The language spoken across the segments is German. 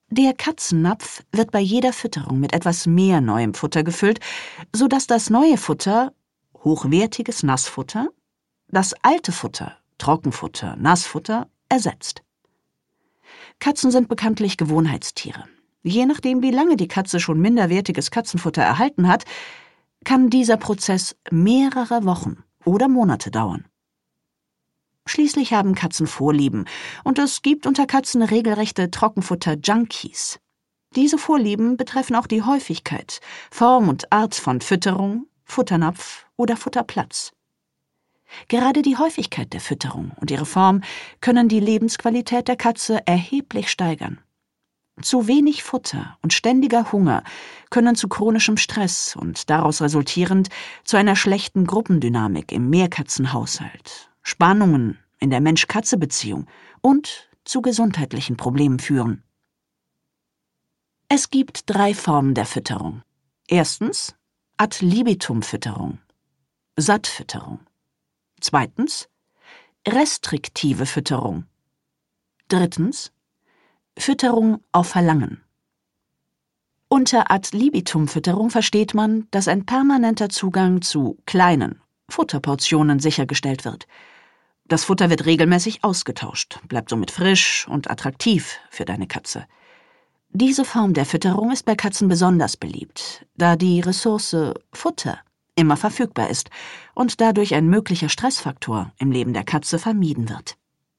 Der Katzennapf wird bei jeder Fütterung mit etwas mehr neuem Futter gefüllt, sodass das neue Futter, hochwertiges Nassfutter, das alte Futter, Trockenfutter, Nassfutter, ersetzt. Katzen sind bekanntlich Gewohnheitstiere. Je nachdem, wie lange die Katze schon minderwertiges Katzenfutter erhalten hat, kann dieser Prozess mehrere Wochen oder Monate dauern. Schließlich haben Katzen Vorlieben, und es gibt unter Katzen regelrechte Trockenfutter-Junkies. Diese Vorlieben betreffen auch die Häufigkeit, Form und Art von Fütterung, Futternapf oder Futterplatz. Gerade die Häufigkeit der Fütterung und ihre Form können die Lebensqualität der Katze erheblich steigern. Zu wenig Futter und ständiger Hunger können zu chronischem Stress und daraus resultierend zu einer schlechten Gruppendynamik im Mehrkatzenhaushalt, Spannungen in der Mensch-Katze-Beziehung und zu gesundheitlichen Problemen führen. Es gibt 3 Formen der Fütterung. Erstens Ad-libitum-Fütterung, Sattfütterung. Zweitens restriktive Fütterung. Drittens Fütterung auf Verlangen. Unter Ad-libitum-Fütterung versteht man, dass ein permanenter Zugang zu kleinen Futterportionen sichergestellt wird. Das Futter wird regelmäßig ausgetauscht, bleibt somit frisch und attraktiv für deine Katze. Diese Form der Fütterung ist bei Katzen besonders beliebt, da die Ressource Futter immer verfügbar ist und dadurch ein möglicher Stressfaktor im Leben der Katze vermieden wird.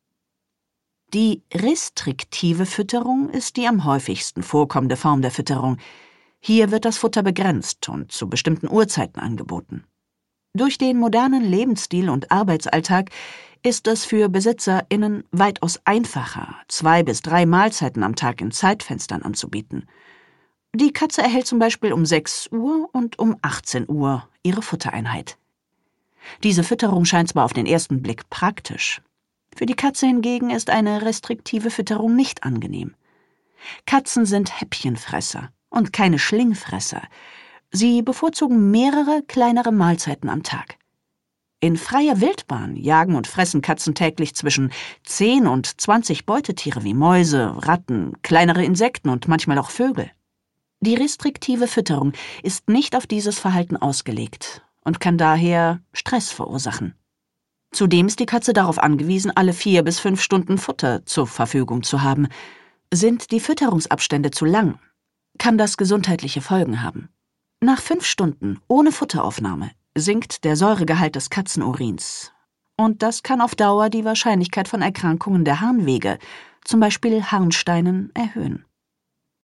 Die restriktive Fütterung ist die am häufigsten vorkommende Form der Fütterung. Hier wird das Futter begrenzt und zu bestimmten Uhrzeiten angeboten. Durch den modernen Lebensstil und Arbeitsalltag ist es für BesitzerInnen weitaus einfacher, 2 bis 3 Mahlzeiten am Tag in Zeitfenstern anzubieten. Die Katze erhält zum Beispiel um 6 Uhr und um 18 Uhr ihre Futtereinheit. Diese Fütterung scheint zwar auf den ersten Blick praktisch. Für die Katze hingegen ist eine restriktive Fütterung nicht angenehm. Katzen sind Häppchenfresser und keine Schlingfresser. Sie bevorzugen mehrere kleinere Mahlzeiten am Tag. In freier Wildbahn jagen und fressen Katzen täglich zwischen 10 und 20 Beutetiere wie Mäuse, Ratten, kleinere Insekten und manchmal auch Vögel. Die restriktive Fütterung ist nicht auf dieses Verhalten ausgelegt und kann daher Stress verursachen. Zudem ist die Katze darauf angewiesen, alle 4 bis 5 Stunden Futter zur Verfügung zu haben. Sind die Fütterungsabstände zu lang, kann das gesundheitliche Folgen haben. Nach 5 Stunden ohne Futteraufnahme sinkt der Säuregehalt des Katzenurins. Und das kann auf Dauer die Wahrscheinlichkeit von Erkrankungen der Harnwege, zum Beispiel Harnsteinen, erhöhen.